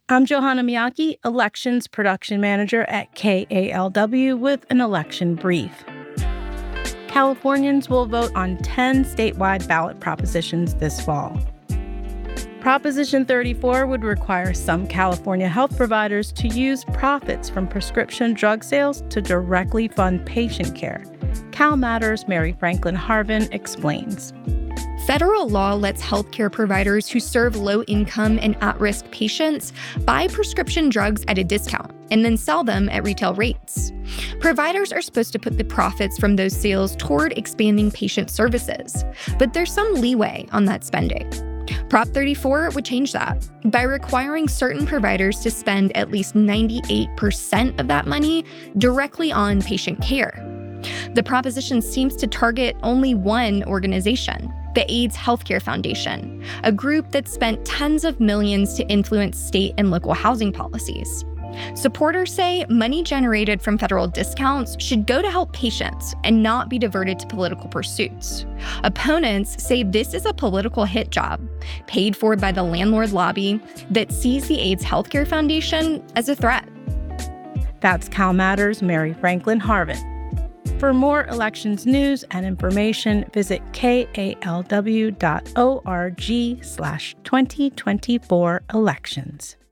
I'm Johanna Miyake, Elections Production Manager at KALW with an election brief. Californians will vote on 10 statewide ballot propositions this fall. Proposition 34 would require some California health providers to use profits from prescription drug sales to directly fund patient care. CalMatters' Mary Franklin Harvin explains. Federal law lets healthcare providers who serve low-income and at-risk patients buy prescription drugs at a discount and then sell them at retail rates. Providers are supposed to put the profits from those sales toward expanding patient services, but there's some leeway on that spending. Prop 34 would change that by requiring certain providers to spend at least 98% of that money directly on patient care. The proposition seems to target only one organization, the AIDS Healthcare Foundation, a group that spent tens of millions to influence state and local housing policies. Supporters say money generated from federal discounts should go to help patients and not be diverted to political pursuits. Opponents say this is a political hit job, paid for by the landlord lobby that sees the AIDS Healthcare Foundation as a threat. That's CalMatters' Mary Franklin Harvin. For more elections news and information, visit kalw.org/2024elections.